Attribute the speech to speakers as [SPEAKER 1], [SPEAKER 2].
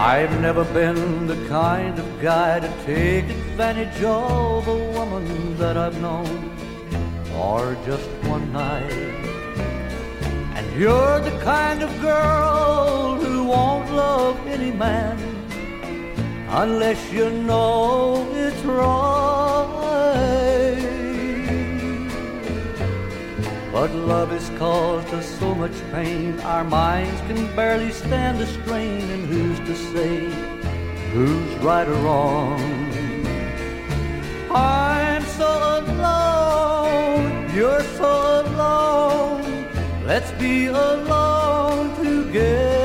[SPEAKER 1] I've never been the kind of guy to take advantage of a woman that I've known for just one night. And you're the kind of girl who won't love any man unless you know it's right. But love has caused us so much pain, our minds can barely stand the strain, and who's to say who's right or wrong? I'm so alone, you're so alone, let's be alone together.